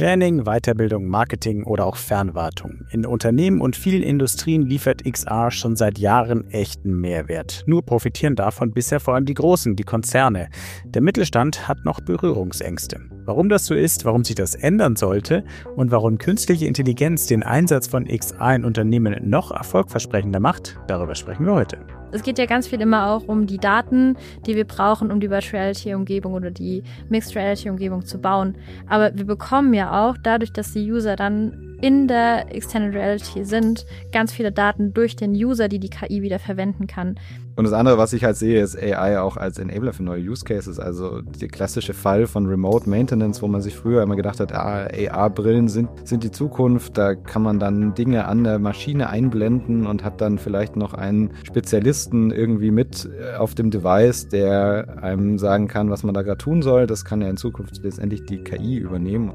Training, Weiterbildung, Marketing oder auch Fernwartung. In Unternehmen und vielen Industrien liefert XR schon seit Jahren echten Mehrwert. Nur profitieren davon bisher vor allem die Großen, die Konzerne. Der Mittelstand hat noch Berührungsängste. Warum das so ist, warum sich das ändern sollte und warum künstliche Intelligenz den Einsatz von XR in Unternehmen noch erfolgversprechender macht, darüber sprechen wir heute. Es geht ja ganz viel immer auch um die Daten, die wir brauchen, um die Virtual Reality-Umgebung oder die Mixed Reality-Umgebung zu bauen. Aber wir bekommen ja auch, dadurch, dass die User dann in der Extended Reality sind, ganz viele Daten durch den User, die KI wieder verwenden kann. Und das andere, was ich halt sehe, ist AI auch als Enabler für neue Use Cases. Also der klassische Fall von Remote Maintenance, wo man sich früher immer gedacht hat, AR-Brillen sind die Zukunft. Da kann man dann Dinge an der Maschine einblenden und hat dann vielleicht noch einen Spezialisten irgendwie mit auf dem Device, der einem sagen kann, was man da gerade tun soll. Das kann ja in Zukunft letztendlich die KI übernehmen.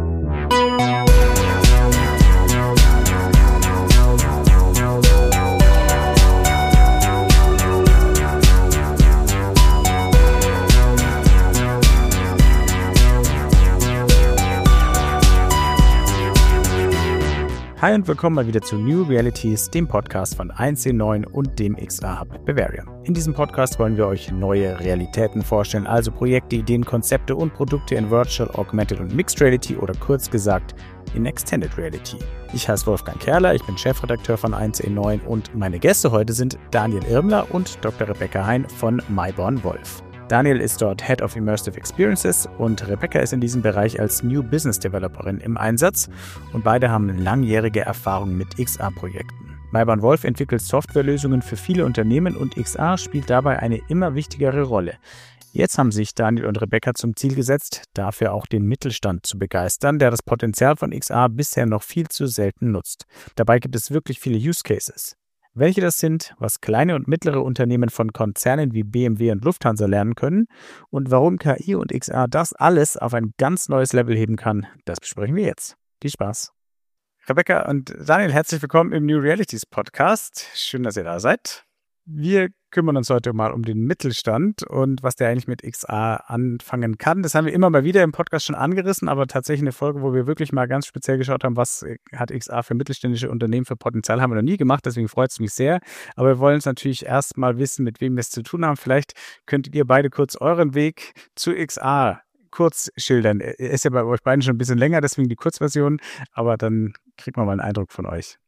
Hi und willkommen mal wieder zu New Realities, dem Podcast von 1C9 und dem XR Hub Bavaria. In diesem Podcast wollen wir euch neue Realitäten vorstellen, also Projekte, Ideen, Konzepte und Produkte in Virtual, Augmented und Mixed Reality oder kurz gesagt in Extended Reality. Ich heiße Wolfgang Kerler, ich bin Chefredakteur von 1C9 und meine Gäste heute sind Daniel Irmler und Dr. Rebecca Hein von Myborn Wolf. Daniel ist dort Head of Immersive Experiences und Rebecca ist in diesem Bereich als New Business Developerin im Einsatz und beide haben langjährige Erfahrung mit XR-Projekten. Myborn Wolf entwickelt Softwarelösungen für viele Unternehmen und XR spielt dabei eine immer wichtigere Rolle. Jetzt haben sich Daniel und Rebecca zum Ziel gesetzt, dafür auch den Mittelstand zu begeistern, der das Potenzial von XR bisher noch viel zu selten nutzt. Dabei gibt es wirklich viele Use Cases. Welche das sind, was kleine und mittlere Unternehmen von Konzernen wie BMW und Lufthansa lernen können und warum KI und XR das alles auf ein ganz neues Level heben kann, das besprechen wir jetzt. Viel Spaß. Rebecca und Daniel, herzlich willkommen im New Realities Podcast. Schön, dass ihr da seid. Wir kümmern uns heute mal um den Mittelstand und was der eigentlich mit XR anfangen kann. Das haben wir immer mal wieder im Podcast schon angerissen, aber tatsächlich eine Folge, wo wir wirklich mal ganz speziell geschaut haben, was hat XR für mittelständische Unternehmen für Potenzial, haben wir noch nie gemacht, deswegen freut es mich sehr. Aber wir wollen es natürlich erst mal wissen, mit wem wir es zu tun haben. Vielleicht könntet ihr beide kurz euren Weg zu XR kurz schildern. Er ist ja bei euch beiden schon ein bisschen länger, deswegen die Kurzversion, aber dann kriegt man mal einen Eindruck von euch.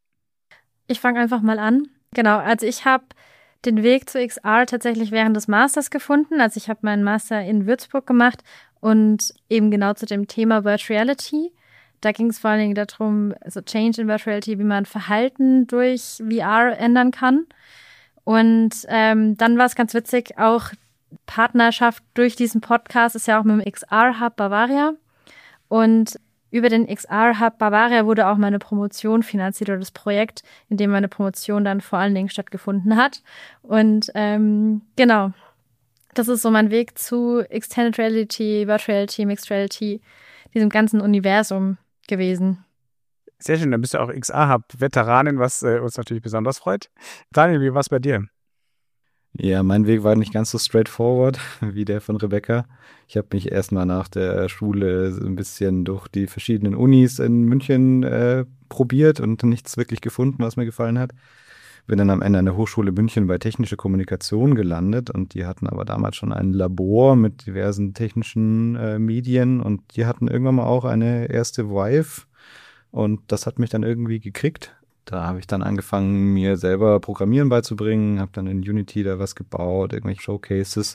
Ich fange einfach mal an. Genau, also ich habe den Weg zu XR tatsächlich während des Masters gefunden. Also ich habe meinen Master in Würzburg gemacht und eben genau zu dem Thema Virtual Reality. Da ging es vor allen Dingen darum, also Change in Virtual Reality, wie man Verhalten durch VR ändern kann. Und dann war es ganz witzig, auch Partnerschaft durch diesen Podcast ist ja auch mit dem XR Hub Bavaria. Und über den XR Hub Bavaria wurde auch meine Promotion finanziert oder das Projekt, in dem meine Promotion dann vor allen Dingen stattgefunden hat. Und genau, das ist so mein Weg zu Extended Reality, Virtual Reality, Mixed Reality, diesem ganzen Universum gewesen. Sehr schön, dann bist du auch XR Hub Veteranin, was uns natürlich besonders freut. Daniel, wie war es bei dir? Ja, mein Weg war nicht ganz so straightforward wie der von Rebecca. Ich habe mich erstmal nach der Schule so ein bisschen durch die verschiedenen Unis in München probiert und nichts wirklich gefunden, was mir gefallen hat. Bin dann am Ende an der Hochschule München bei Technische Kommunikation gelandet und die hatten aber damals schon ein Labor mit diversen technischen Medien und die hatten irgendwann mal auch eine erste Vive und das hat mich dann irgendwie gekriegt. Da habe ich dann angefangen, mir selber Programmieren beizubringen, habe dann in Unity da was gebaut, irgendwelche Showcases.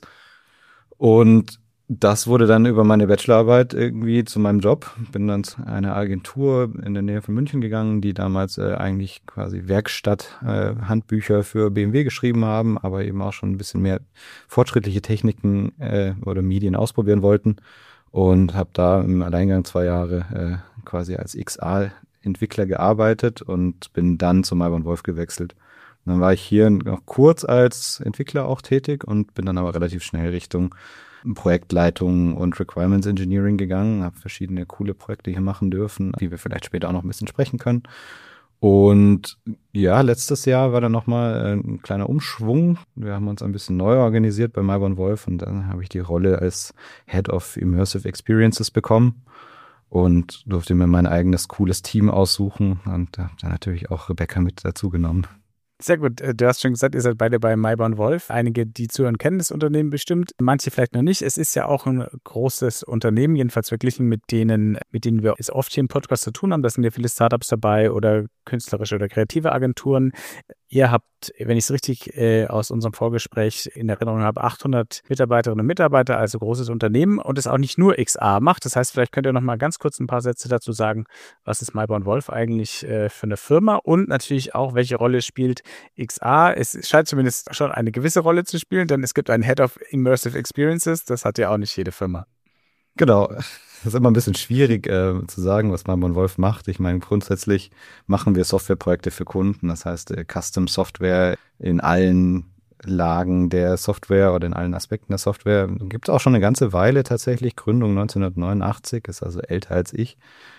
Und das wurde dann über meine Bachelorarbeit irgendwie zu meinem Job. Bin dann zu einer Agentur in der Nähe von München gegangen, die damals eigentlich quasi Werkstatt-Handbücher für BMW geschrieben haben, aber eben auch schon ein bisschen mehr fortschrittliche Techniken oder Medien ausprobieren wollten. Und habe da im Alleingang 2 Jahre quasi als XR-Entwickler gearbeitet und bin dann zu Myborn Wolf gewechselt. Und dann war ich hier noch kurz als Entwickler auch tätig und bin dann aber relativ schnell Richtung Projektleitung und Requirements Engineering gegangen, habe verschiedene coole Projekte hier machen dürfen, die wir vielleicht später auch noch ein bisschen sprechen können. Und ja, letztes Jahr war dann nochmal ein kleiner Umschwung. Wir haben uns ein bisschen neu organisiert bei Myborn Wolf und dann habe ich die Rolle als Head of Immersive Experiences bekommen. und durfte mir mein eigenes cooles Team aussuchen und habe dann natürlich auch Rebecca mit dazu genommen. Sehr gut. Du hast schon gesagt, ihr seid beide bei Myborn Wolf. Einige, die zuhören, kennen das Unternehmen bestimmt. Manche vielleicht noch nicht. Es ist ja auch ein großes Unternehmen, jedenfalls verglichen mit denen wir es oft hier im Podcast zu tun haben. Da sind ja viele Startups dabei oder künstlerische oder kreative Agenturen. Ihr habt, wenn ich es richtig aus unserem Vorgespräch in Erinnerung habe, 800 Mitarbeiterinnen und Mitarbeiter, also großes Unternehmen und es auch nicht nur XR macht. Das heißt, vielleicht könnt ihr noch mal ganz kurz ein paar Sätze dazu sagen, was ist Myborn Wolf eigentlich für eine Firma und natürlich auch, welche Rolle spielt XR. Es scheint zumindest schon eine gewisse Rolle zu spielen, denn es gibt einen Head of Immersive Experiences. Das hat ja auch nicht jede Firma. Genau. Das ist immer ein bisschen schwierig zu sagen, was Myborn Wolf macht. Ich meine, grundsätzlich machen wir Softwareprojekte für Kunden. Das heißt, Custom Software in allen Lagen der Software oder in allen Aspekten der Software. Gibt es auch schon eine ganze Weile tatsächlich. Gründung 1989, ist also älter als ich.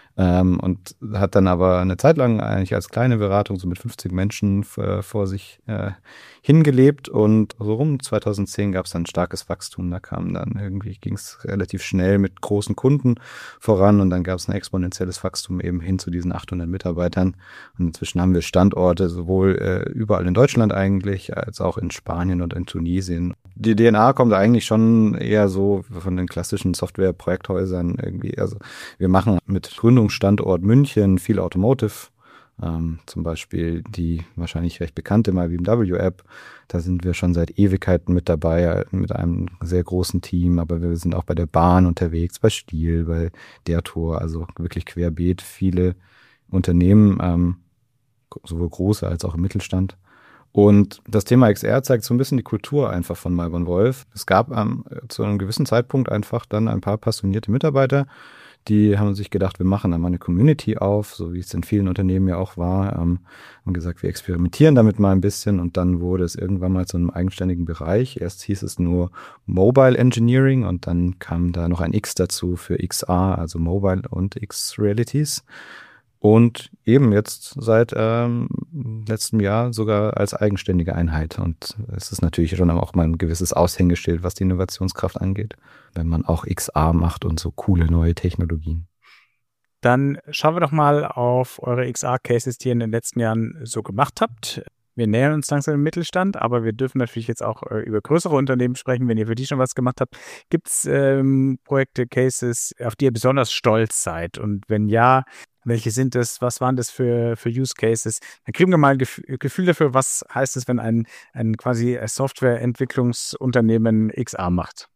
Und hat dann aber eine Zeit lang eigentlich als kleine Beratung so mit 50 Menschen vor sich hingelebt und so rum 2010 gab es dann starkes Wachstum. Da ging es relativ schnell mit großen Kunden voran und dann gab es ein exponentielles Wachstum eben hin zu diesen 800 Mitarbeitern. Und inzwischen haben wir Standorte sowohl überall in Deutschland eigentlich als auch in Spanien und in Tunesien. Die DNA kommt eigentlich schon eher so von den klassischen Software-Projekthäusern irgendwie. Also wir machen mit Gründungsstandort München viel Automotive, zum Beispiel die wahrscheinlich recht bekannte MyBMW-App. Da sind wir schon seit Ewigkeiten mit dabei, mit einem sehr großen Team, aber wir sind auch bei der Bahn unterwegs, bei Stihl, bei der Tour, also wirklich querbeet viele Unternehmen, sowohl große als auch im Mittelstand. Und das Thema XR zeigt so ein bisschen die Kultur einfach von Myborn Wolf. Es gab zu einem gewissen Zeitpunkt einfach dann ein paar passionierte Mitarbeiter, die haben sich gedacht, wir machen da mal eine Community auf, so wie es in vielen Unternehmen ja auch war, haben gesagt, wir experimentieren damit mal ein bisschen und dann wurde es irgendwann mal zu einem eigenständigen Bereich. Erst hieß es nur Mobile Engineering und dann kam da noch ein X dazu für XR, also Mobile und X-Realities. Und eben jetzt seit letztem Jahr sogar als eigenständige Einheit. Und es ist natürlich schon auch mal ein gewisses Aushängeschild, was die Innovationskraft angeht, wenn man auch XR macht und so coole neue Technologien. Dann schauen wir doch mal auf eure XR-Cases, die ihr in den letzten Jahren so gemacht habt. Wir nähern uns langsam im Mittelstand, aber wir dürfen natürlich jetzt auch über größere Unternehmen sprechen, wenn ihr für die schon was gemacht habt. Gibt es Projekte, Cases, auf die ihr besonders stolz seid? Und wenn ja, welche sind das? Was waren das für Use Cases? Dann kriegen wir mal ein Gefühl dafür, was heißt es, wenn ein quasi Softwareentwicklungsunternehmen XR macht?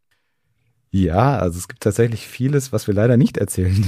Ja, also es gibt tatsächlich vieles, was wir leider nicht erzählen.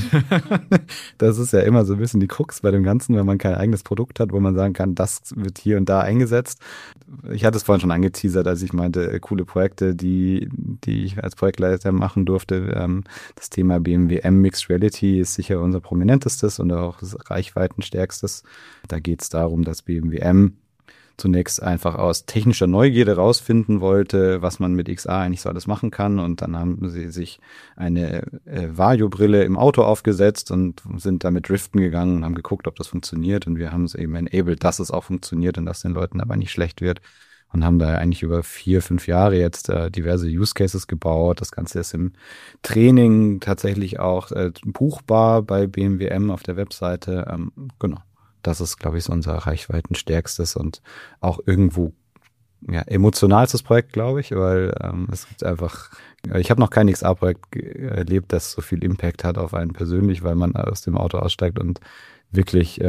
Das ist ja immer so ein bisschen die Krux bei dem Ganzen, wenn man kein eigenes Produkt hat, wo man sagen kann, das wird hier und da eingesetzt. Ich hatte es vorhin schon angeteasert, als ich meinte, coole Projekte, die ich als Projektleiter machen durfte. Das Thema BMW M Mixed Reality ist sicher unser prominentestes und auch das reichweitenstärkstes. Da geht es darum, dass BMW M zunächst einfach aus technischer Neugierde rausfinden wollte, was man mit XR eigentlich so alles machen kann. Und dann haben sie sich eine Vario-Brille im Auto aufgesetzt und sind damit driften gegangen und haben geguckt, ob das funktioniert. Und wir haben es eben enabled, dass es auch funktioniert und dass den Leuten aber nicht schlecht wird. Und haben da eigentlich über 4-5 Jahre jetzt diverse Use Cases gebaut. Das Ganze ist im Training tatsächlich auch buchbar bei BMW M auf der Webseite. Genau. Das ist, glaube ich, so unser reichweitenstärkstes und auch irgendwo emotionalstes Projekt, glaube ich, weil es gibt einfach, ich habe noch kein XR-Projekt erlebt, das so viel Impact hat auf einen persönlich, weil man aus dem Auto aussteigt und wirklich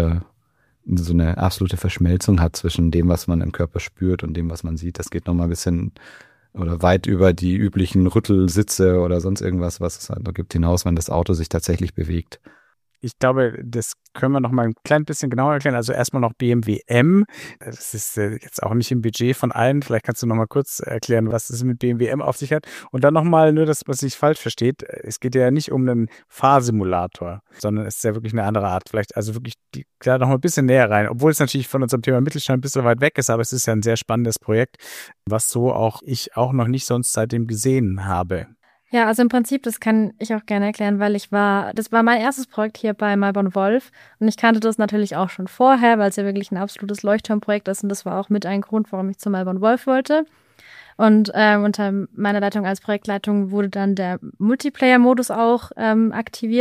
so eine absolute Verschmelzung hat zwischen dem, was man im Körper spürt und dem, was man sieht. Das geht nochmal ein bisschen oder weit über die üblichen Rüttelsitze oder sonst irgendwas, was es halt noch gibt, hinaus, wenn das Auto sich tatsächlich bewegt. Ich glaube, das können wir noch mal ein klein bisschen genauer erklären. Also erstmal noch BMW M. Das ist jetzt auch nicht im Budget von allen. Vielleicht kannst du noch mal kurz erklären, was es mit BMW M auf sich hat. Und dann noch mal, nur, dass man es nicht falsch versteht. Es geht ja nicht um einen Fahrsimulator, sondern es ist ja wirklich eine andere Art. Vielleicht also wirklich da noch mal ein bisschen näher rein. Obwohl es natürlich von unserem Thema Mittelstand ein bisschen weit weg ist, aber es ist ja ein sehr spannendes Projekt, was so auch ich auch noch nicht sonst seitdem gesehen habe. Ja, also im Prinzip, das kann ich auch gerne erklären, weil das war mein erstes Projekt hier bei Myborn Wolf und ich kannte das natürlich auch schon vorher, weil es ja wirklich ein absolutes Leuchtturmprojekt ist und das war auch mit ein Grund, warum ich zu Myborn Wolf wollte. Und unter meiner Leitung als Projektleitung wurde dann der Multiplayer-Modus auch aktiviert.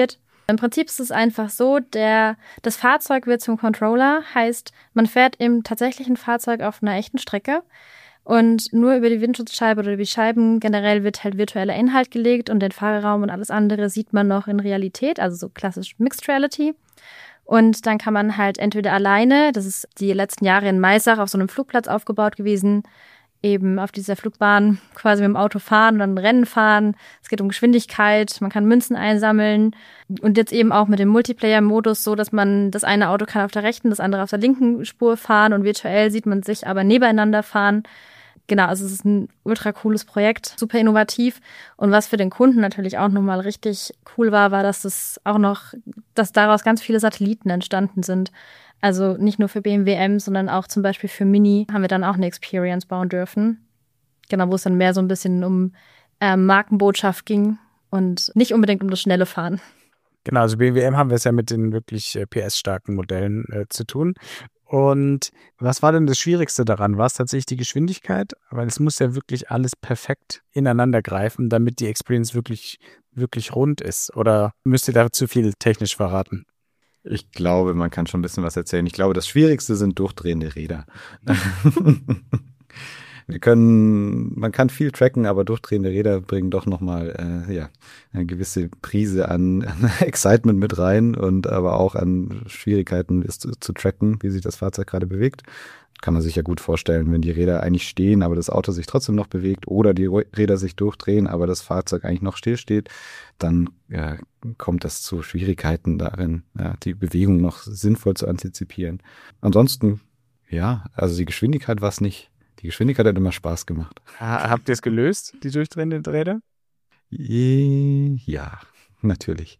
Im Prinzip ist es einfach so, das Fahrzeug wird zum Controller, heißt, man fährt im tatsächlichen Fahrzeug auf einer echten Strecke und nur über die Windschutzscheibe oder die Scheiben generell wird halt virtueller Inhalt gelegt und den Fahrerraum und alles andere sieht man noch in Realität, also so klassisch Mixed Reality. Und dann kann man halt entweder alleine, das ist die letzten Jahre in Maisach auf so einem Flugplatz aufgebaut gewesen, eben auf dieser Flugbahn quasi mit dem Auto fahren und dann Rennen fahren. Es geht um Geschwindigkeit, man kann Münzen einsammeln und jetzt eben auch mit dem Multiplayer-Modus so, dass man das eine Auto kann auf der rechten, das andere auf der linken Spur fahren und virtuell sieht man sich aber nebeneinander fahren. Genau, also es ist ein ultra cooles Projekt, super innovativ und was für den Kunden natürlich auch nochmal richtig cool war, dass daraus ganz viele Satelliten entstanden sind. Also nicht nur für BMW M, sondern auch zum Beispiel für Mini haben wir dann auch eine Experience bauen dürfen. Genau, wo es dann mehr so ein bisschen um Markenbotschaft ging und nicht unbedingt um das schnelle Fahren. Genau, also BMW M haben wir es ja mit den wirklich PS-starken Modellen zu tun. Und was war denn das Schwierigste daran? War es tatsächlich die Geschwindigkeit? Weil es muss ja wirklich alles perfekt ineinander greifen, damit die Experience wirklich, wirklich rund ist. Oder müsst ihr da zu viel technisch verraten? Ich glaube, man kann schon ein bisschen was erzählen. Ich glaube, das Schwierigste sind durchdrehende Räder. Man kann viel tracken, aber durchdrehende Räder bringen doch nochmal eine gewisse Prise an Excitement mit rein und aber auch an Schwierigkeiten, es zu tracken, wie sich das Fahrzeug gerade bewegt. Kann man sich ja gut vorstellen, wenn die Räder eigentlich stehen, aber das Auto sich trotzdem noch bewegt oder die Räder sich durchdrehen, aber das Fahrzeug eigentlich noch stillsteht, dann kommt das zu Schwierigkeiten darin, die Bewegung noch sinnvoll zu antizipieren. Ansonsten, also die Geschwindigkeit war es nicht. Die Geschwindigkeit hat immer Spaß gemacht. Habt ihr es gelöst, die durchdrehenden Räder? Ja, natürlich.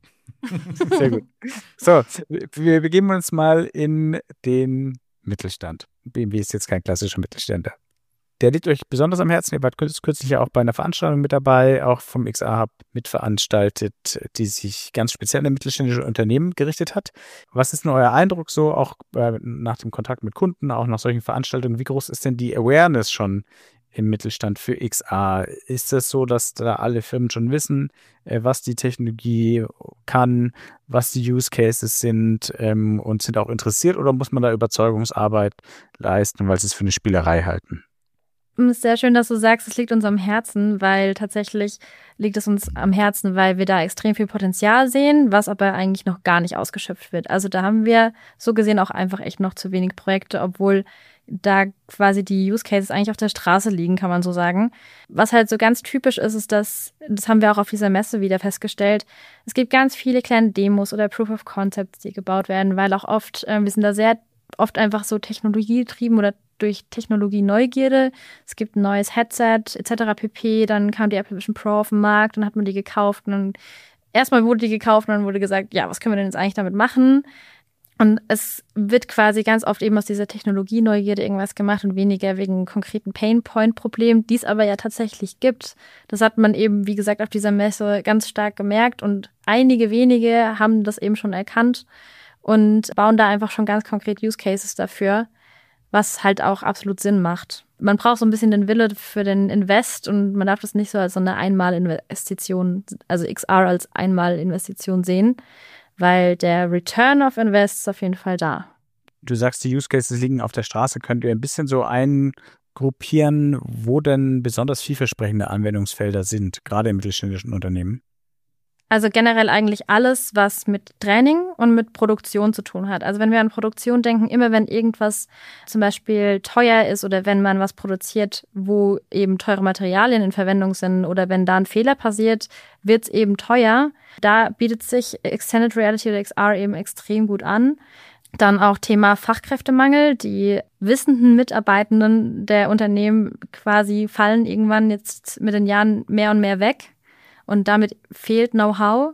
Sehr gut. So, wir begeben uns mal in den Mittelstand. BMW ist jetzt kein klassischer Mittelständler. Der liegt euch besonders am Herzen. Ihr wart kürzlich ja auch bei einer Veranstaltung mit dabei, auch vom XR-Hub mitveranstaltet, die sich ganz speziell an mittelständische Unternehmen gerichtet hat. Was ist denn euer Eindruck so, auch nach dem Kontakt mit Kunden, auch nach solchen Veranstaltungen? Wie groß ist denn die Awareness schon im Mittelstand für XR? Ist es so, dass da alle Firmen schon wissen, was die Technologie kann, was die Use Cases sind und sind auch interessiert, oder muss man da Überzeugungsarbeit leisten, weil sie es für eine Spielerei halten? Es ist sehr schön, dass du sagst, es liegt uns am Herzen, weil tatsächlich liegt es uns am Herzen, weil wir da extrem viel Potenzial sehen, was aber eigentlich noch gar nicht ausgeschöpft wird. Also da haben wir so gesehen auch einfach echt noch zu wenig Projekte, obwohl da quasi die Use Cases eigentlich auf der Straße liegen, kann man so sagen. Was halt so ganz typisch ist, das haben wir auch auf dieser Messe wieder festgestellt, es gibt ganz viele kleine Demos oder Proof of Concepts, die gebaut werden, weil auch oft, wir sind da sehr oft einfach so technologiegetrieben oder durch Technologie-Neugierde. Es gibt ein neues Headset etc. pp. Dann kam die Apple Vision Pro auf den Markt, dann hat man die gekauft und dann erstmal wurde die gekauft und dann wurde gesagt, ja, was können wir denn jetzt eigentlich damit machen? Und es wird quasi ganz oft eben aus dieser Technologie-Neugierde irgendwas gemacht und weniger wegen konkreten Pain-Point-Problemen, die es aber ja tatsächlich gibt. Das hat man eben, wie gesagt, auf dieser Messe ganz stark gemerkt und einige wenige haben das eben schon erkannt und bauen da einfach schon ganz konkret Use Cases dafür, was halt auch absolut Sinn macht. Man braucht so ein bisschen den Wille für den Invest und man darf das nicht so als so eine Einmalinvestition, also XR als Einmalinvestition sehen, weil der Return of Invest ist auf jeden Fall da. Du sagst, die Use Cases liegen auf der Straße. Könnt ihr ein bisschen so eingruppieren, wo denn besonders vielversprechende Anwendungsfelder sind, gerade im mittelständischen Unternehmen? Also generell eigentlich alles, was mit Training und mit Produktion zu tun hat. Also wenn wir an Produktion denken, immer wenn irgendwas zum Beispiel teuer ist oder wenn man was produziert, wo eben teure Materialien in Verwendung sind oder wenn da ein Fehler passiert, wird es eben teuer. Da bietet sich Extended Reality oder XR eben extrem gut an. Dann auch Thema Fachkräftemangel. Die wissenden Mitarbeitenden der Unternehmen quasi fallen irgendwann jetzt mit den Jahren mehr und mehr weg. Und damit fehlt Know-how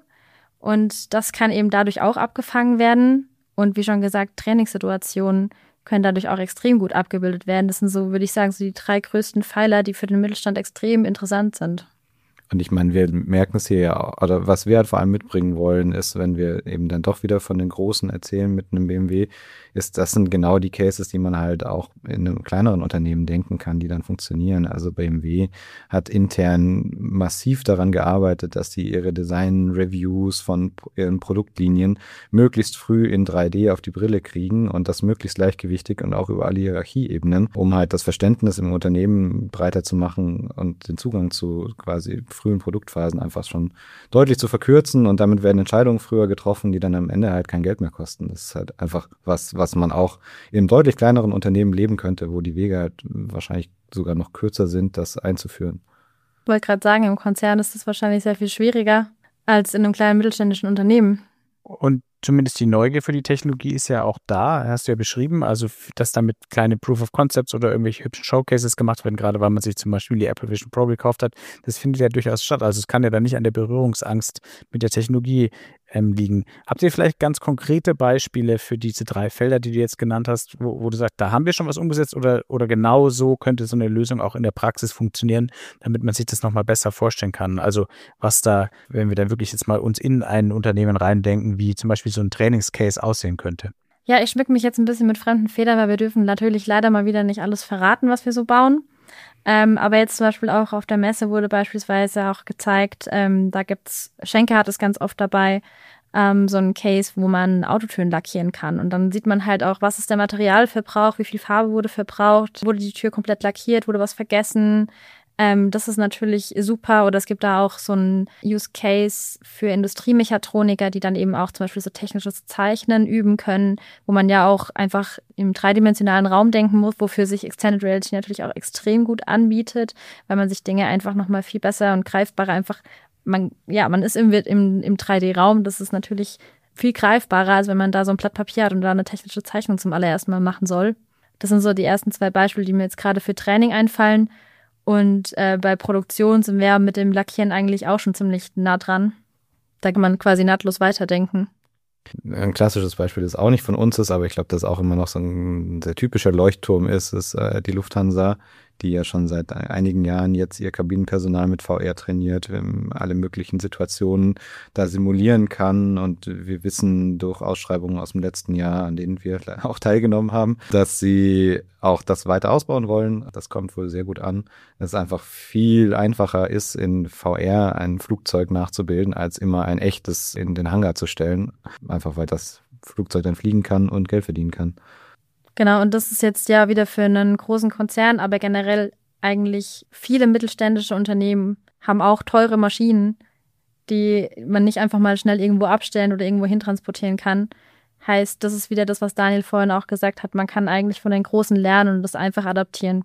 und das kann eben dadurch auch abgefangen werden. Und wie schon gesagt, Trainingssituationen können dadurch auch extrem gut abgebildet werden. Das sind so, würde ich sagen, so die 3 größten Pfeiler, die für den Mittelstand extrem interessant sind. Und ich meine, wir merken es hier ja auch, oder was wir halt vor allem mitbringen wollen, ist, wenn wir eben dann doch wieder von den Großen erzählen mit einem BMW, das sind genau die Cases, die man halt auch in einem kleineren Unternehmen denken kann, die dann funktionieren. Also BMW hat intern massiv daran gearbeitet, dass sie ihre Design-Reviews von ihren Produktlinien möglichst früh in 3D auf die Brille kriegen und das möglichst gleichgewichtig und auch über alle Hierarchieebenen, um halt das Verständnis im Unternehmen breiter zu machen und den Zugang zu quasi frühen Produktphasen einfach schon deutlich zu verkürzen, und damit werden Entscheidungen früher getroffen, die dann am Ende halt kein Geld mehr kosten. Das ist halt einfach was man auch in einem deutlich kleineren Unternehmen leben könnte, wo die Wege halt wahrscheinlich sogar noch kürzer sind, das einzuführen. Ich wollte gerade sagen, im Konzern ist es wahrscheinlich sehr viel schwieriger als in einem kleinen mittelständischen Unternehmen. Und zumindest die Neugier für die Technologie ist ja auch da, hast du ja beschrieben, also dass damit kleine Proof of Concepts oder irgendwelche hübschen Showcases gemacht werden, gerade weil man sich zum Beispiel die Apple Vision Pro gekauft hat, das findet ja durchaus statt. Also es kann ja dann nicht an der Berührungsangst mit der Technologie liegen. Habt ihr vielleicht ganz konkrete Beispiele für diese 3 Felder, die du jetzt genannt hast, wo du sagst, da haben wir schon was umgesetzt, oder genau so könnte so eine Lösung auch in der Praxis funktionieren, damit man sich das nochmal besser vorstellen kann? Also was da, wenn wir dann wirklich jetzt mal uns in ein Unternehmen reindenken, wie zum Beispiel so ein Trainingscase aussehen könnte. Ja, ich schmücke mich jetzt ein bisschen mit fremden Federn, weil wir dürfen natürlich leider mal wieder nicht alles verraten, was wir so bauen. Aber jetzt zum Beispiel auch auf der Messe wurde beispielsweise auch gezeigt, da gibt's, Schenker hat es ganz oft dabei, so ein Case, wo man Autotüren lackieren kann. Und dann sieht man halt auch, was ist der Materialverbrauch, wie viel Farbe wurde verbraucht, wurde die Tür komplett lackiert, wurde was vergessen. Das ist natürlich super. Oder es gibt da auch so einen Use Case für Industriemechatroniker, die dann eben auch zum Beispiel so technisches Zeichnen üben können, wo man ja auch einfach im dreidimensionalen Raum denken muss, wofür sich Extended Reality natürlich auch extrem gut anbietet, weil man sich Dinge einfach nochmal viel besser und greifbarer einfach, man ist im 3D-Raum, das ist natürlich viel greifbarer, als wenn man da so ein Blatt Papier hat und da eine technische Zeichnung zum allerersten Mal machen soll. Das sind so die ersten 2 Beispiele, die mir jetzt gerade für Training einfallen. Und bei Produktion sind wir mit dem Lackieren eigentlich auch schon ziemlich nah dran. Da kann man quasi nahtlos weiterdenken. Ein klassisches Beispiel, das auch nicht von uns ist, aber ich glaube, das auch immer noch so ein sehr typischer Leuchtturm ist die Lufthansa, die ja schon seit einigen Jahren jetzt ihr Kabinenpersonal mit VR trainiert, alle möglichen Situationen da simulieren kann. Und wir wissen durch Ausschreibungen aus dem letzten Jahr, an denen wir auch teilgenommen haben, dass sie auch das weiter ausbauen wollen. Das kommt wohl sehr gut an. Dass es einfach viel einfacher ist, in VR ein Flugzeug nachzubilden, als immer ein echtes in den Hangar zu stellen. Einfach weil das Flugzeug dann fliegen kann und Geld verdienen kann. Genau, und das ist jetzt ja wieder für einen großen Konzern, aber generell eigentlich viele mittelständische Unternehmen haben auch teure Maschinen, die man nicht einfach mal schnell irgendwo abstellen oder irgendwo hintransportieren kann. Heißt, das ist wieder das, was Daniel vorhin auch gesagt hat, man kann eigentlich von den Großen lernen und das einfach adaptieren.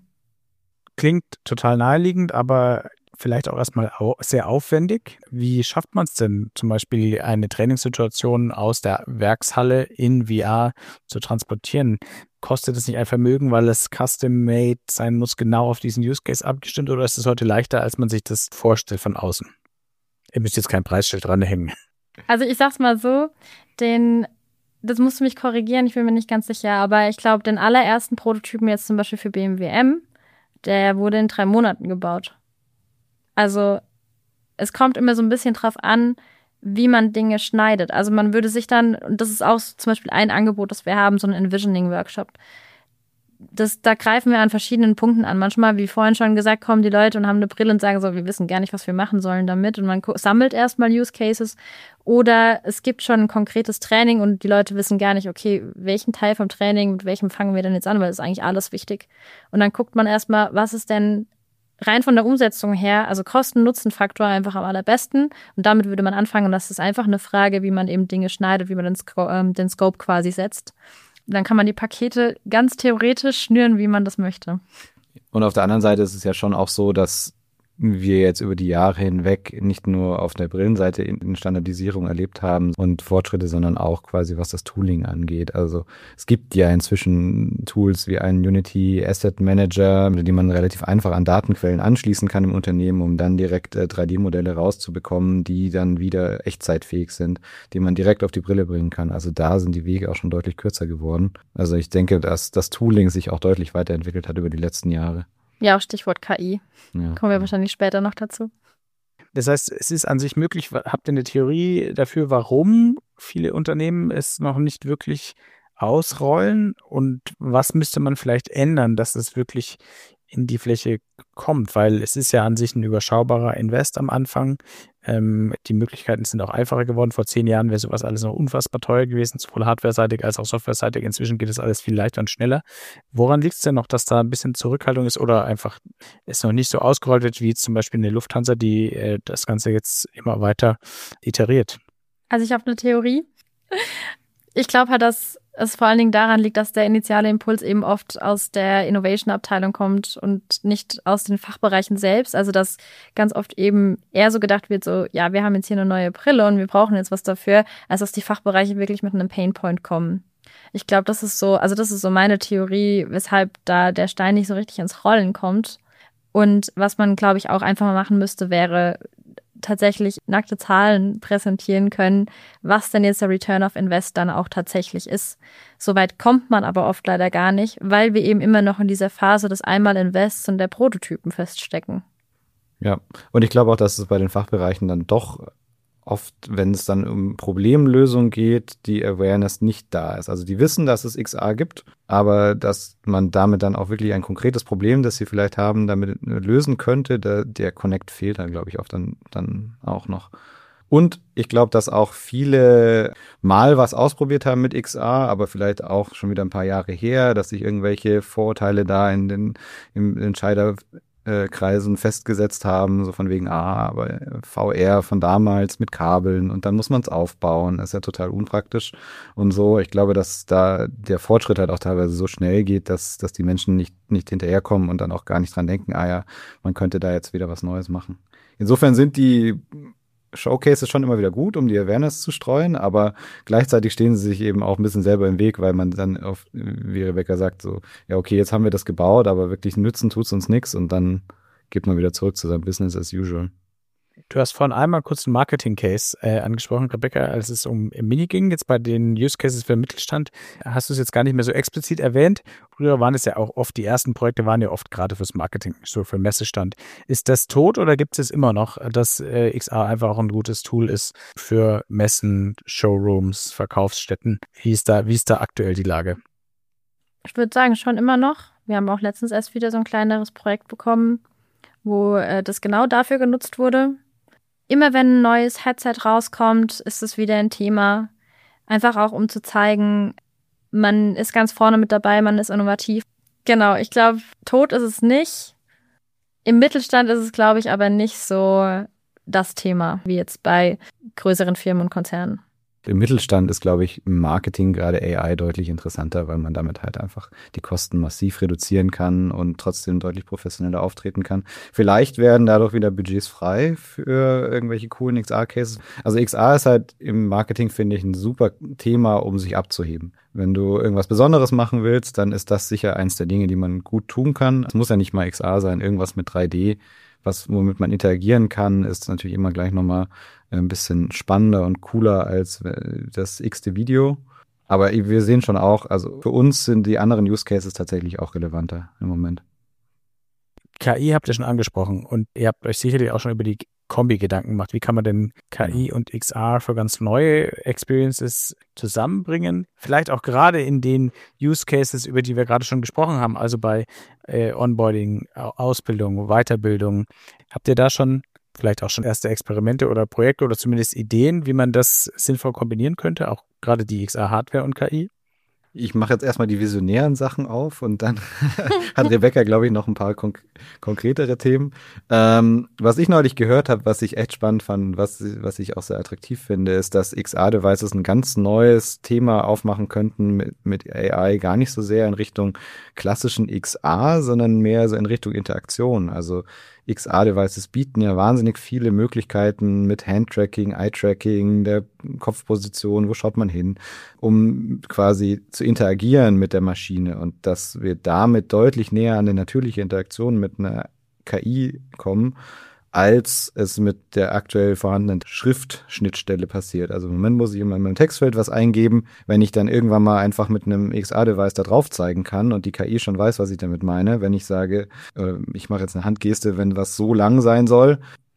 Klingt total naheliegend, aber vielleicht auch erstmal sehr aufwendig. Wie schafft man es denn, zum Beispiel eine Trainingssituation aus der Werkshalle in VR zu transportieren? Kostet es nicht ein Vermögen, weil es custom-made sein muss, genau auf diesen Use Case abgestimmt, oder ist es heute leichter, als man sich das vorstellt von außen? Ihr müsst jetzt kein Preisschild dranhängen. Also ich sag's mal so, das musst du mich korrigieren, ich bin mir nicht ganz sicher, aber ich glaube, den allerersten Prototypen jetzt zum Beispiel für BMW M, der wurde in 3 Monaten gebaut. Also es kommt immer so ein bisschen drauf an, wie man Dinge schneidet. Also man würde sich dann, und das ist auch zum Beispiel ein Angebot, das wir haben, so ein Envisioning-Workshop. Da greifen wir an verschiedenen Punkten an. Manchmal, wie vorhin schon gesagt, kommen die Leute und haben eine Brille und sagen so, wir wissen gar nicht, was wir machen sollen damit. Und man sammelt erstmal Use Cases. Oder es gibt schon ein konkretes Training und die Leute wissen gar nicht, okay, welchen Teil vom Training, mit welchem fangen wir denn jetzt an, weil das ist eigentlich alles wichtig. Und dann guckt man erstmal, was ist denn rein von der Umsetzung her, also Kosten-Nutzen-Faktor einfach am allerbesten. Und damit würde man anfangen. Und das ist einfach eine Frage, wie man eben Dinge schneidet, wie man den Scope quasi setzt. Und dann kann man die Pakete ganz theoretisch schnüren, wie man das möchte. Und auf der anderen Seite ist es ja schon auch so, dass wir jetzt über die Jahre hinweg nicht nur auf der Brillenseite in Standardisierung erlebt haben und Fortschritte, sondern auch quasi was das Tooling angeht. Also es gibt ja inzwischen Tools wie einen Unity Asset Manager, die man relativ einfach an Datenquellen anschließen kann im Unternehmen, um dann direkt 3D-Modelle rauszubekommen, die dann wieder echtzeitfähig sind, die man direkt auf die Brille bringen kann. Also da sind die Wege auch schon deutlich kürzer geworden. Also ich denke, dass das Tooling sich auch deutlich weiterentwickelt hat über die letzten Jahre. Ja, auch Stichwort KI. Ja. Kommen wir wahrscheinlich später noch dazu. Das heißt, es ist an sich möglich. Habt ihr eine Theorie dafür, warum viele Unternehmen es noch nicht wirklich ausrollen? Und was müsste man vielleicht ändern, dass es wirklich in die Fläche kommt? Weil es ist ja an sich ein überschaubarer Invest am Anfang. Die Möglichkeiten sind auch einfacher geworden. Vor 10 Jahren wäre sowas alles noch unfassbar teuer gewesen, sowohl hardware-seitig als auch software-seitig. Inzwischen geht es alles viel leichter und schneller. Woran liegt es denn noch, dass da ein bisschen Zurückhaltung ist oder einfach es noch nicht so ausgerollt wird, wie jetzt zum Beispiel eine Lufthansa, die das Ganze jetzt immer weiter iteriert? Also ich habe eine Theorie. Ich glaube halt, dass es vor allen Dingen daran liegt, dass der initiale Impuls eben oft aus der Innovation-Abteilung kommt und nicht aus den Fachbereichen selbst. Also dass ganz oft eben eher so gedacht wird, so, ja, wir haben jetzt hier eine neue Brille und wir brauchen jetzt was dafür, als dass die Fachbereiche wirklich mit einem Painpoint kommen. Ich glaube, das ist so meine Theorie, weshalb da der Stein nicht so richtig ins Rollen kommt. Und was man, glaube ich, auch einfach mal machen müsste, wäre tatsächlich nackte Zahlen präsentieren können, was denn jetzt der Return of Invest dann auch tatsächlich ist. Soweit kommt man aber oft leider gar nicht, weil wir eben immer noch in dieser Phase des Einmal-Invests und der Prototypen feststecken. Ja, und ich glaube auch, dass es bei den Fachbereichen dann doch oft, wenn es dann um Problemlösung geht, die Awareness nicht da ist. Also die wissen, dass es XR gibt, aber dass man damit dann auch wirklich ein konkretes Problem, das sie vielleicht haben, damit lösen könnte, der Connect fehlt dann, glaube ich, oft dann auch noch. Und ich glaube, dass auch viele mal was ausprobiert haben mit XR, aber vielleicht auch schon wieder ein paar Jahre her, dass sich irgendwelche Vorurteile da im Entscheiderkreisen festgesetzt haben, so von wegen, aber VR von damals mit Kabeln und dann muss man es aufbauen, ist ja total unpraktisch und so. Ich glaube, dass da der Fortschritt halt auch teilweise so schnell geht, dass die Menschen nicht hinterherkommen und dann auch gar nicht dran denken, ja, man könnte da jetzt wieder was Neues machen. Insofern sind die Showcases schon immer wieder gut, um die Awareness zu streuen, aber gleichzeitig stehen sie sich eben auch ein bisschen selber im Weg, weil man dann wie Rebecca sagt, so, ja okay, jetzt haben wir das gebaut, aber wirklich nützen tut's uns nichts und dann geht man wieder zurück zu seinem Business as usual. Du hast vorhin einmal kurz einen Marketing-Case angesprochen, Rebecca, als es um Mini ging. Jetzt bei den Use Cases für den Mittelstand hast du es jetzt gar nicht mehr so explizit erwähnt. Früher waren es ja auch oft, die ersten Projekte waren ja oft gerade fürs Marketing, so für Messestand. Ist das tot oder gibt es immer noch, dass XR einfach auch ein gutes Tool ist für Messen, Showrooms, Verkaufsstätten? Wie ist da aktuell die Lage? Ich würde sagen, schon immer noch. Wir haben auch letztens erst wieder so ein kleineres Projekt bekommen, wo das genau dafür genutzt wurde. Immer wenn ein neues Headset rauskommt, ist es wieder ein Thema. Einfach auch, um zu zeigen, man ist ganz vorne mit dabei, man ist innovativ. Genau, ich glaube, tot ist es nicht. Im Mittelstand ist es, glaube ich, aber nicht so das Thema, wie jetzt bei größeren Firmen und Konzernen. Im Mittelstand ist, glaube ich, im Marketing gerade AI deutlich interessanter, weil man damit halt einfach die Kosten massiv reduzieren kann und trotzdem deutlich professioneller auftreten kann. Vielleicht werden dadurch wieder Budgets frei für irgendwelche coolen XR-Cases. Also XR ist halt im Marketing, finde ich, ein super Thema, um sich abzuheben. Wenn du irgendwas Besonderes machen willst, dann ist das sicher eins der Dinge, die man gut tun kann. Es muss ja nicht mal XR sein, irgendwas mit 3D. Womit man interagieren kann, ist natürlich immer gleich nochmal ein bisschen spannender und cooler als das x-te Video. Aber wir sehen schon auch, also für uns sind die anderen Use Cases tatsächlich auch relevanter im Moment. KI habt ihr schon angesprochen und ihr habt euch sicherlich auch schon über die Kombi Gedanken gemacht. Wie kann man denn KI und XR für ganz neue Experiences zusammenbringen? Vielleicht auch gerade in den Use Cases, über die wir gerade schon gesprochen haben, also bei Onboarding, Ausbildung, Weiterbildung. Habt ihr da schon vielleicht auch schon erste Experimente oder Projekte oder zumindest Ideen, wie man das sinnvoll kombinieren könnte, auch gerade die XR-Hardware und KI? Ich mache jetzt erstmal die visionären Sachen auf und dann hat Rebecca, glaube ich, noch ein paar konkretere Themen. Was ich neulich gehört habe, was ich echt spannend fand, was ich auch sehr attraktiv finde, ist, dass XR-Devices ein ganz neues Thema aufmachen könnten mit AI, gar nicht so sehr in Richtung klassischen XR, sondern mehr so in Richtung Interaktion. Also XR-Devices bieten ja wahnsinnig viele Möglichkeiten mit Hand-Tracking, Eye-Tracking, der Kopfposition, wo schaut man hin, um quasi zu interagieren mit der Maschine und dass wir damit deutlich näher an eine natürliche Interaktion mit einer KI kommen, als es mit der aktuell vorhandenen Schriftschnittstelle passiert. Also im Moment muss ich in meinem Textfeld was eingeben, wenn ich dann irgendwann mal einfach mit einem XR-Device da drauf zeigen kann und die KI schon weiß, was ich damit meine. Wenn ich sage, ich mache jetzt eine Handgeste, wenn was so lang sein soll,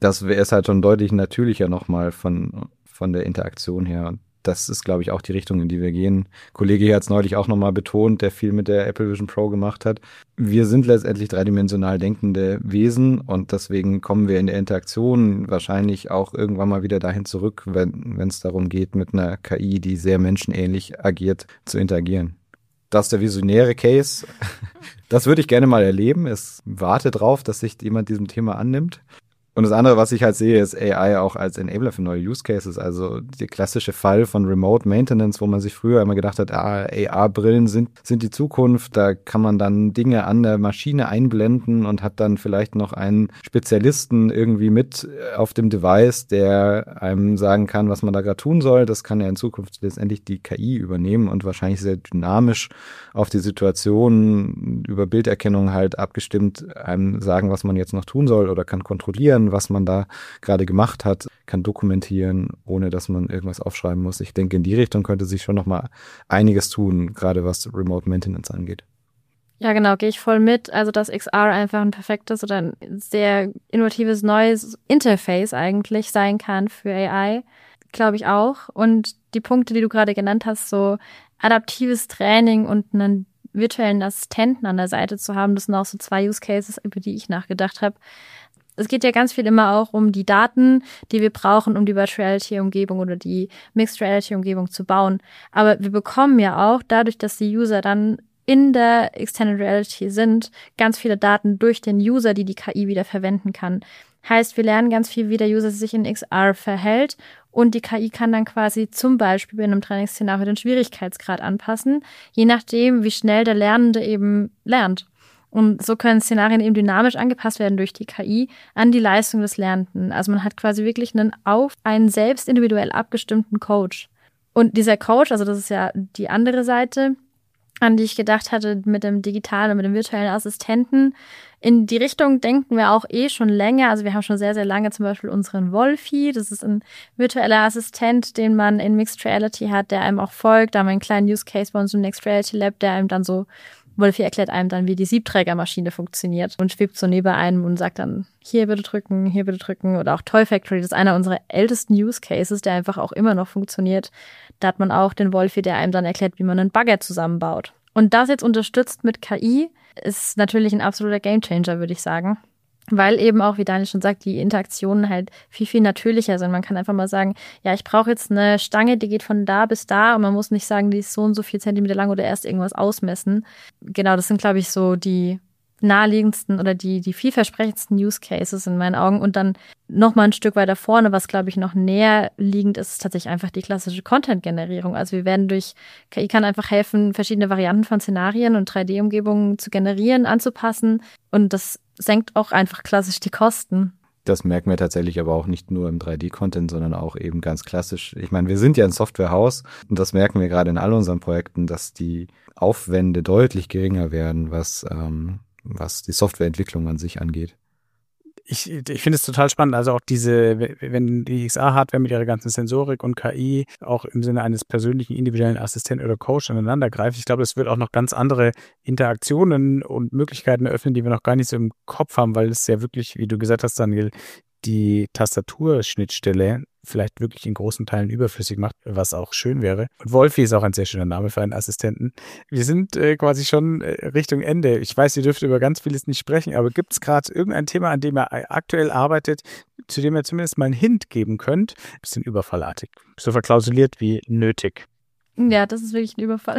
Das ist halt schon deutlich natürlicher nochmal von der Interaktion her. Und das ist, glaube ich, auch die Richtung, in die wir gehen. Ein Kollege hier hat es neulich auch nochmal betont, der viel mit der Apple Vision Pro gemacht hat. Wir sind letztendlich dreidimensional denkende Wesen und deswegen kommen wir in der Interaktion wahrscheinlich auch irgendwann mal wieder dahin zurück, wenn es darum geht, mit einer KI, die sehr menschenähnlich agiert, zu interagieren. Das ist der visionäre Case. Das würde ich gerne mal erleben. Es warte drauf, dass sich jemand diesem Thema annimmt. Und das andere, was ich halt sehe, ist AI auch als Enabler für neue Use Cases. Also der klassische Fall von Remote Maintenance, wo man sich früher immer gedacht hat, AR-Brillen sind die Zukunft. Da kann man dann Dinge an der Maschine einblenden und hat dann vielleicht noch einen Spezialisten irgendwie mit auf dem Device, der einem sagen kann, was man da gerade tun soll. Das kann ja in Zukunft letztendlich die KI übernehmen und wahrscheinlich sehr dynamisch auf die Situation über Bilderkennung halt abgestimmt einem sagen, was man jetzt noch tun soll oder kann kontrollieren, was man da gerade gemacht hat, kann dokumentieren, ohne dass man irgendwas aufschreiben muss. Ich denke, in die Richtung könnte sich schon noch mal einiges tun, gerade was Remote Maintenance angeht. Ja, genau, gehe ich voll mit. Also, dass XR einfach ein perfektes oder ein sehr innovatives neues Interface eigentlich sein kann für AI, glaube ich auch. Und die Punkte, die du gerade genannt hast, so adaptives Training und einen virtuellen Assistenten an der Seite zu haben, das sind auch so 2 Use Cases, über die ich nachgedacht habe. Es geht ja ganz viel immer auch um die Daten, die wir brauchen, um die Virtual Reality-Umgebung oder die Mixed Reality-Umgebung zu bauen. Aber wir bekommen ja auch, dadurch, dass die User dann in der Extended Reality sind, ganz viele Daten durch den User, die KI wieder verwenden kann. Heißt, wir lernen ganz viel, wie der User sich in XR verhält und die KI kann dann quasi zum Beispiel in einem Trainingsszenario den Schwierigkeitsgrad anpassen, je nachdem, wie schnell der Lernende eben lernt. Und so können Szenarien eben dynamisch angepasst werden durch die KI an die Leistung des Lernenden. Also man hat quasi wirklich auf einen selbst individuell abgestimmten Coach. Und dieser Coach, also das ist ja die andere Seite, an die ich gedacht hatte mit dem digitalen und mit dem virtuellen Assistenten. In die Richtung denken wir auch schon länger. Also wir haben schon sehr, sehr lange zum Beispiel unseren Wolfi. Das ist ein virtueller Assistent, den man in Mixed Reality hat, der einem auch folgt. Da haben wir einen kleinen Use Case bei uns im Next Reality Lab, der einem dann so Wolfi erklärt einem dann, wie die Siebträgermaschine funktioniert und schwebt so neben einem und sagt dann, hier bitte drücken. Oder auch Toy Factory, das ist einer unserer ältesten Use Cases, der einfach auch immer noch funktioniert. Da hat man auch den Wolfi, der einem dann erklärt, wie man einen Bagger zusammenbaut. Und das jetzt unterstützt mit KI ist natürlich ein absoluter Gamechanger, würde ich sagen. Weil eben auch, wie Daniel schon sagt, die Interaktionen halt viel, viel natürlicher sind. Man kann einfach mal sagen, ja, ich brauche jetzt eine Stange, die geht von da bis da und man muss nicht sagen, die ist so und so viel Zentimeter lang oder erst irgendwas ausmessen. Genau, das sind, glaube ich, so die naheliegendsten oder die vielversprechendsten Use Cases in meinen Augen. Und dann nochmal ein Stück weiter vorne, was, glaube ich, noch näher liegend ist, ist tatsächlich einfach die klassische Content-Generierung. Also wir werden durch KI kann einfach helfen, verschiedene Varianten von Szenarien und 3D-Umgebungen zu generieren, anzupassen. Und das senkt auch einfach klassisch die Kosten. Das merken wir tatsächlich aber auch nicht nur im 3D-Content, sondern auch eben ganz klassisch. Ich meine, wir sind ja ein Softwarehaus und das merken wir gerade in all unseren Projekten, dass die Aufwände deutlich geringer werden, was die Softwareentwicklung an sich angeht. Ich finde es total spannend, also auch wenn die XR-Hardware mit ihrer ganzen Sensorik und KI auch im Sinne eines persönlichen individuellen Assistenten oder Coach aneinander greift. Ich glaube, es wird auch noch ganz andere Interaktionen und Möglichkeiten eröffnen, die wir noch gar nicht so im Kopf haben, weil es ja wirklich, wie du gesagt hast, Daniel, die Tastaturschnittstelle vielleicht wirklich in großen Teilen überflüssig macht, was auch schön wäre. Und Wolfi ist auch ein sehr schöner Name für einen Assistenten. Wir sind quasi schon Richtung Ende. Ich weiß, ihr dürft über ganz vieles nicht sprechen, aber gibt es gerade irgendein Thema, an dem ihr aktuell arbeitet, zu dem ihr zumindest mal einen Hint geben könnt? Bisschen überfallartig. So verklausuliert wie nötig. Ja, das ist wirklich ein Überfall.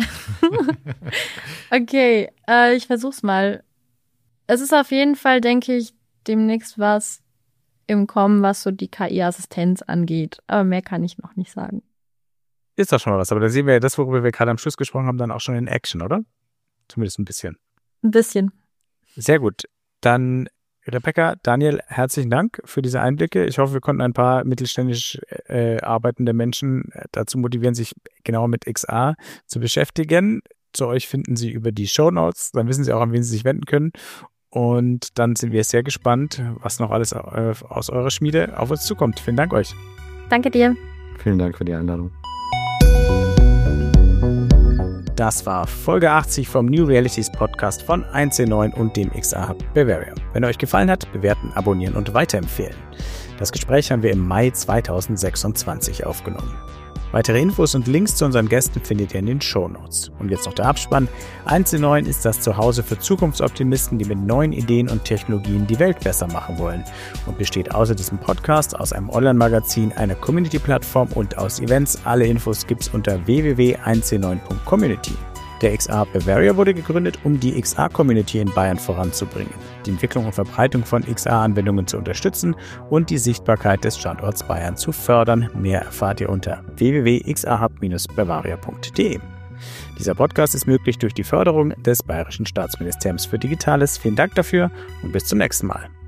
Okay, ich versuch's mal. Es ist auf jeden Fall, denke ich, demnächst was im Kommen, was so die KI-Assistenz angeht. Aber mehr kann ich noch nicht sagen. Ist doch schon mal was. Aber da sehen wir ja das, worüber wir gerade am Schluss gesprochen haben, dann auch schon in Action, oder? Zumindest ein bisschen. Ein bisschen. Sehr gut. Dann Rebecca, Daniel, herzlichen Dank für diese Einblicke. Ich hoffe, wir konnten ein paar mittelständisch arbeitende Menschen dazu motivieren, sich genauer mit XR zu beschäftigen. Zu euch finden Sie über die Shownotes. Dann wissen Sie auch, an wen Sie sich wenden können. Und dann sind wir sehr gespannt, was noch alles aus eurer Schmiede auf uns zukommt. Vielen Dank euch. Danke dir. Vielen Dank für die Einladung. das war Folge 80 vom New Realities Podcast von 1C9 und dem XR Hub Bavaria. Wenn er euch gefallen hat, bewerten, abonnieren und weiterempfehlen. Das Gespräch haben wir im Mai 2026 aufgenommen. Weitere Infos und Links zu unseren Gästen findet ihr in den Shownotes. Und jetzt noch der Abspann. 1C9 ist das Zuhause für Zukunftsoptimisten, die mit neuen Ideen und Technologien die Welt besser machen wollen und besteht außer diesem Podcast aus einem Online-Magazin, einer Community-Plattform und aus Events. Alle Infos gibt's unter www.1c9.community. Der XR Hub Bavaria wurde gegründet, um die XR-Community in Bayern voranzubringen, die Entwicklung und Verbreitung von XR-Anwendungen zu unterstützen und die Sichtbarkeit des Standorts Bayern zu fördern. Mehr erfahrt ihr unter www.xrhub-bavaria.de. Dieser Podcast ist möglich durch die Förderung des Bayerischen Staatsministeriums für Digitales. Vielen Dank dafür und bis zum nächsten Mal.